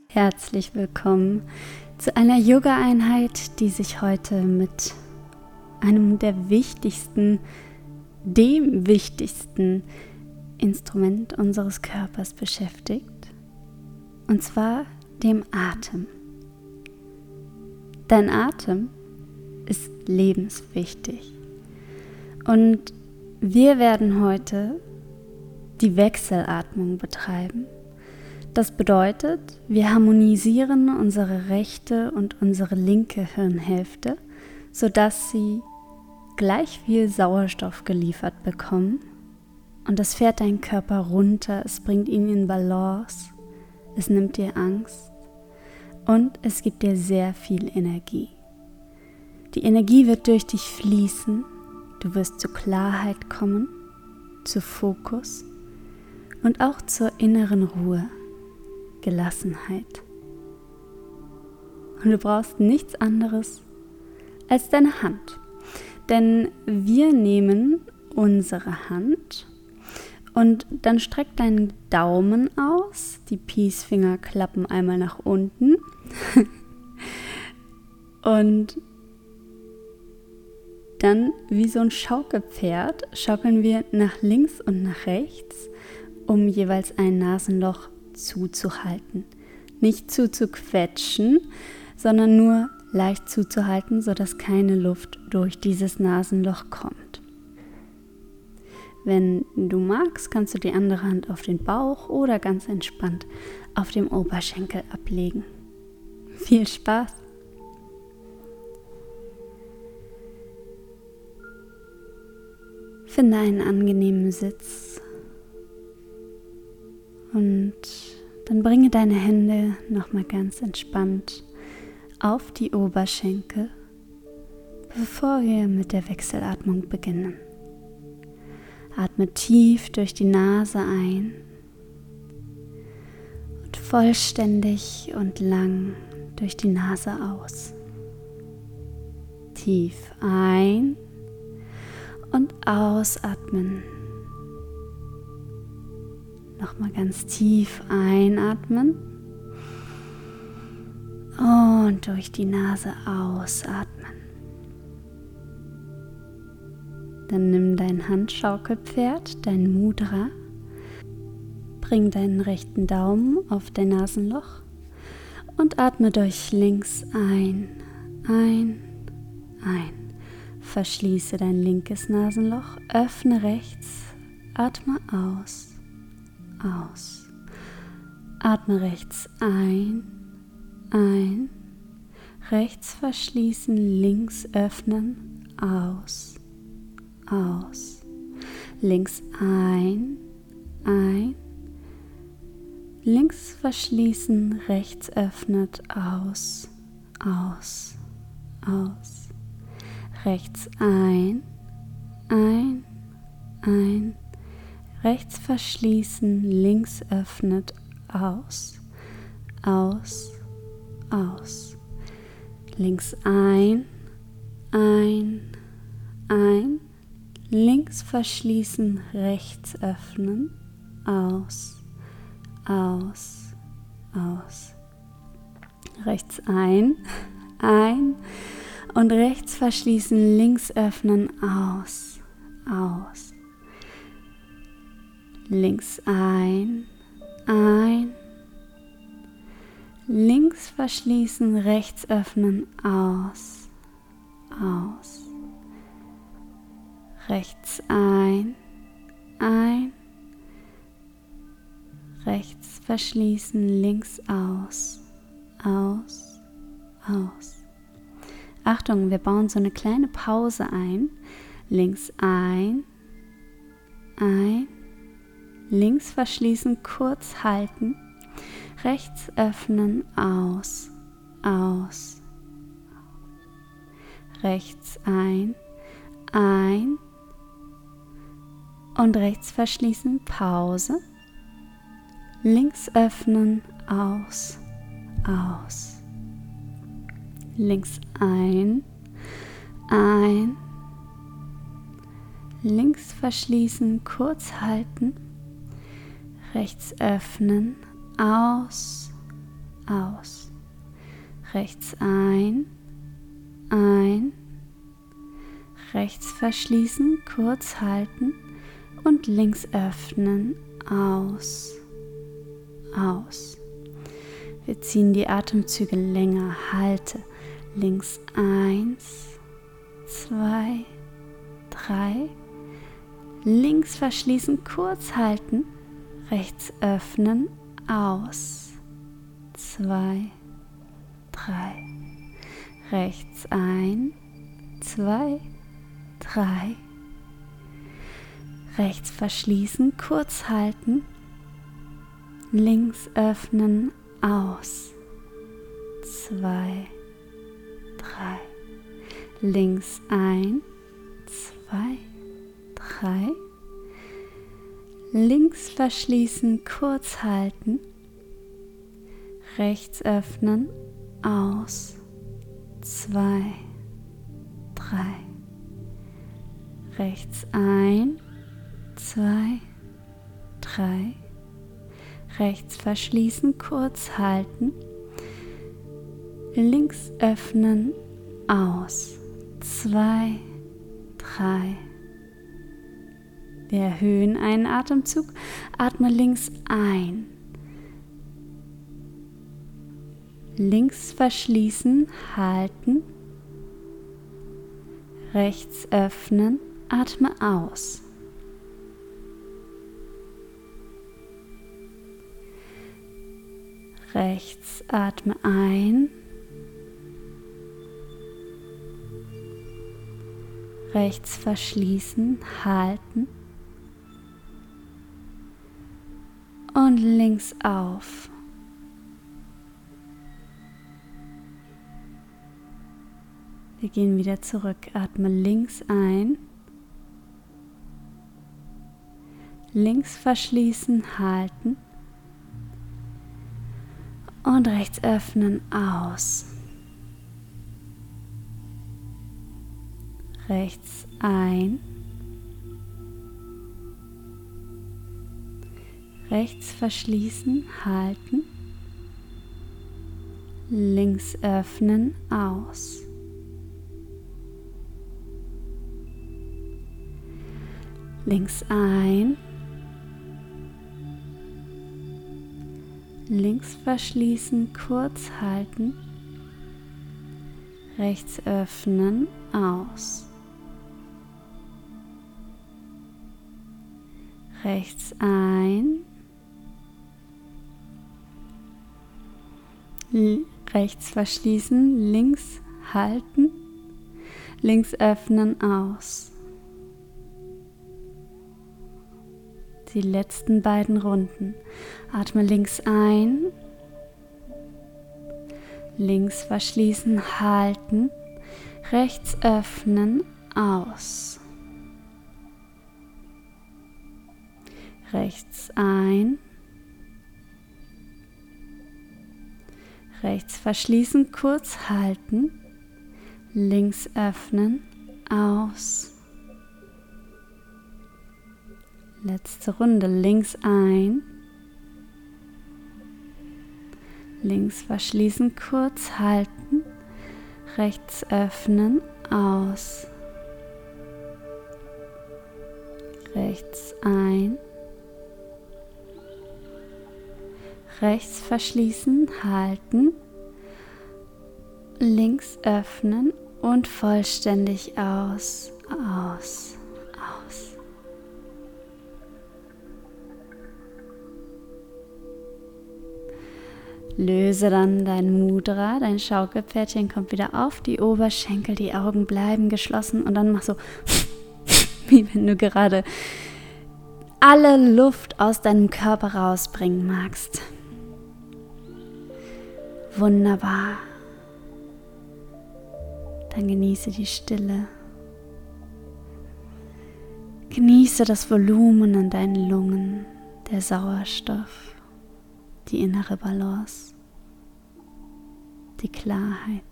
Herzlich willkommen zu einer Yoga-Einheit, die sich heute mit einem der wichtigsten, dem wichtigsten Instrument unseres Körpers beschäftigt, und zwar dem Atem. Dein Atem ist lebenswichtig und wir werden heute die Wechselatmung betreiben. Das bedeutet, wir harmonisieren unsere rechte und unsere linke Hirnhälfte, sodass sie gleich viel Sauerstoff geliefert bekommen, und das fährt deinen Körper runter, es bringt ihn in Balance, es nimmt dir Angst und es gibt dir sehr viel Energie. Die Energie wird durch dich fließen, du wirst zur Klarheit kommen, zu Fokus und auch zur inneren Ruhe. Gelassenheit. Und du brauchst nichts anderes als deine Hand. Denn wir nehmen unsere Hand und dann streck deinen Daumen aus, die Peacefinger klappen einmal nach unten und dann wie so ein Schaukelpferd schaukeln wir nach links und nach rechts, um jeweils ein Nasenloch zuzuhalten. Nicht zuzuquetschen, sondern nur leicht zuzuhalten, sodass keine Luft durch dieses Nasenloch kommt. Wenn du magst, kannst du die andere Hand auf den Bauch oder ganz entspannt auf dem Oberschenkel ablegen. Viel Spaß! Finde einen angenehmen Sitz. Und dann bringe deine Hände nochmal ganz entspannt auf die Oberschenkel, bevor wir mit der Wechselatmung beginnen. Atme tief durch die Nase ein und vollständig und lang durch die Nase aus. Tief ein und ausatmen. Nochmal ganz tief einatmen und durch die Nase ausatmen. Dann nimm dein Handschaukelpferd, dein Mudra, bring deinen rechten Daumen auf dein Nasenloch und atme durch links ein. Verschließe dein linkes Nasenloch, öffne rechts, atme aus. Atme rechts ein, rechts verschließen, links öffnen, aus, links ein, links verschließen, rechts öffnet, aus, rechts ein, rechts verschließen, links öffnet, aus. Links ein, links verschließen, rechts öffnen, aus. Rechts ein und rechts verschließen, links öffnen, aus. Links ein, links verschließen, rechts öffnen, aus. Rechts ein, rechts verschließen, links aus. Achtung, wir bauen so eine kleine Pause ein. Links ein, links verschließen, kurz halten, rechts öffnen, aus. Rechts ein und rechts verschließen, Pause, links öffnen, aus. Links ein, links verschließen, kurz halten, rechts öffnen, aus, aus. Rechts ein, ein, rechts verschließen, kurz halten und links öffnen, aus, aus. Wir ziehen die Atemzüge länger, halte, links 1, 2, 3, links verschließen, kurz halten, rechts öffnen, aus, 2, 3, rechts ein, 2, 3, rechts verschließen, kurz halten, links öffnen, aus, 2, 3, links ein, 2, 3, links verschließen, kurz halten, rechts öffnen, aus, 2, 3, rechts ein, 2, 3, rechts verschließen, kurz halten, links öffnen, aus, 2, 3. Wir erhöhen einen Atemzug, atme links ein, links verschließen, halten, rechts öffnen, atme aus. Rechts atme ein, rechts verschließen, halten und links auf. Wir gehen wieder zurück, atme links ein, links verschließen, halten und rechts öffnen, aus. Rechts ein, rechts verschließen, halten, links öffnen, aus. Links ein, links verschließen, kurz halten, rechts öffnen, aus. Rechts ein, rechts verschließen, links halten, links öffnen, aus. Die letzten beiden Runden. Atme links ein, links verschließen, halten, rechts öffnen, aus. Rechts ein, rechts verschließen, kurz halten, links öffnen, aus. Letzte Runde, links ein, links verschließen, kurz halten, rechts öffnen, aus. Rechts ein, rechts verschließen, halten, links öffnen und vollständig aus, aus, aus. Löse dann dein Mudra, dein Schaukelpferdchen kommt wieder auf die Oberschenkel, die Augen bleiben geschlossen und dann mach so, wie wenn du gerade alle Luft aus deinem Körper rausbringen magst. Wunderbar. Dann genieße die Stille. Genieße das Volumen in deinen Lungen, der Sauerstoff, die innere Balance, die Klarheit.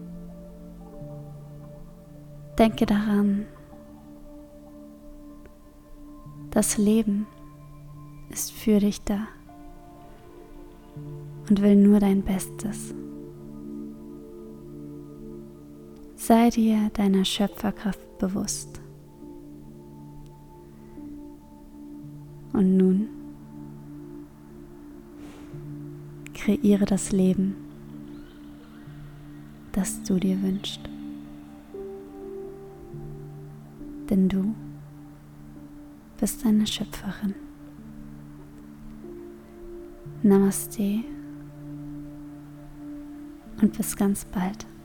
Denke daran, Das Leben ist für dich da und will nur dein Bestes. Sei dir deiner Schöpferkraft bewusst. Und nun kreiere das Leben, das du dir wünschst. Denn du bist eine Schöpferin. Namaste und bis ganz bald.